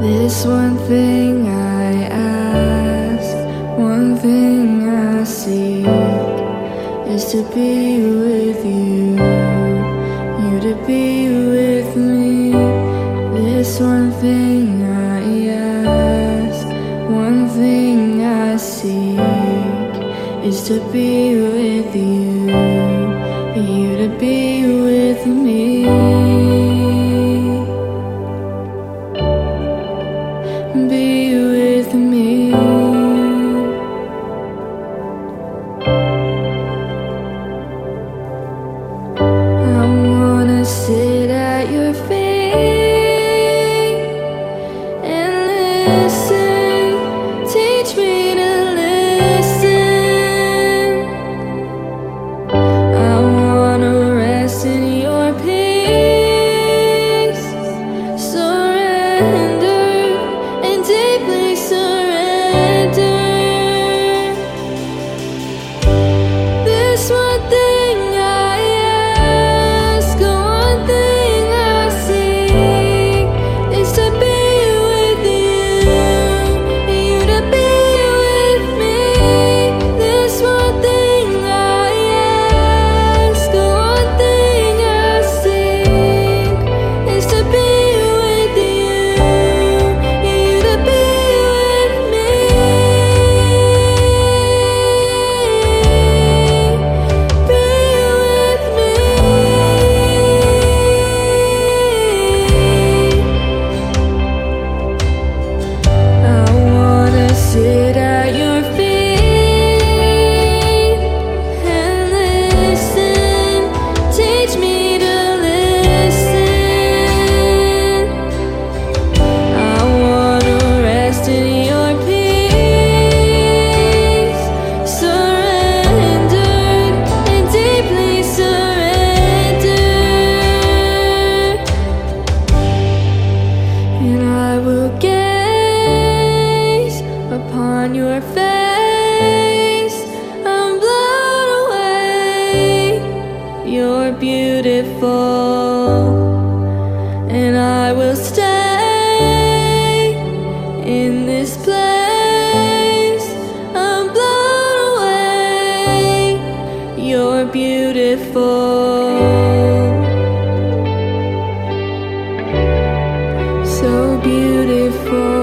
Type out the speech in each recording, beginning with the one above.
This one thing I ask, one thing I seek, is to be with you, you to be with me. This one thing I ask, one thing I seek, is to be with you, you to be with me. Be with me. I wanna sit at your feet and listen. Teach me to listen. I wanna rest in your peace. Surrender. Deeply surrender. This one thing I ask, one thing I seek, is to be with you, you to be with me. This one thing I ask, one thing I seek, is to be with you. Sit at your feet and listen. Teach me to listen. I wanna rest in your peace. Surrendered and deeply surrendered. And I will upon your face, I'm blown away. You're beautiful, and I will stay in this place. I'm blown away. You're beautiful, so beautiful.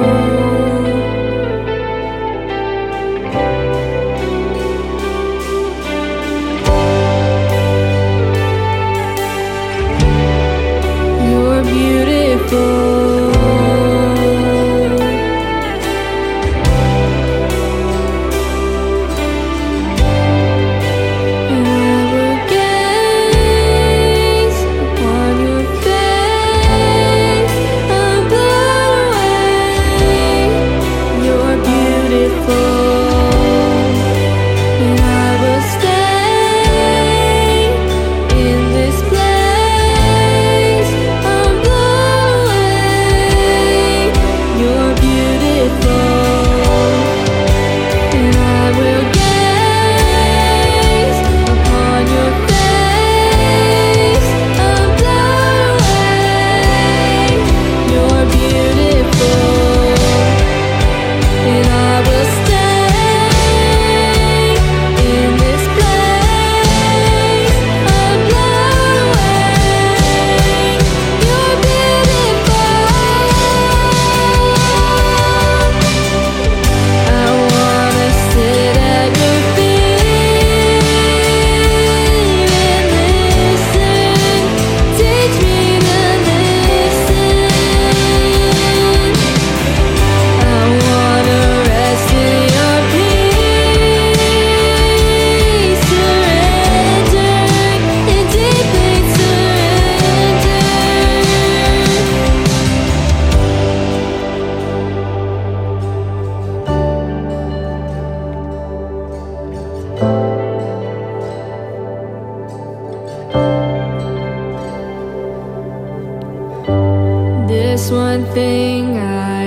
This one thing I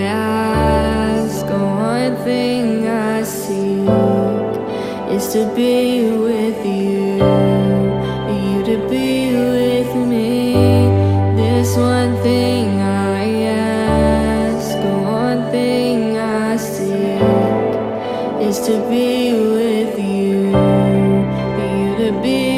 ask, one thing I seek, is to be with you, you to be with me. This one thing I ask, is to be with you, you to be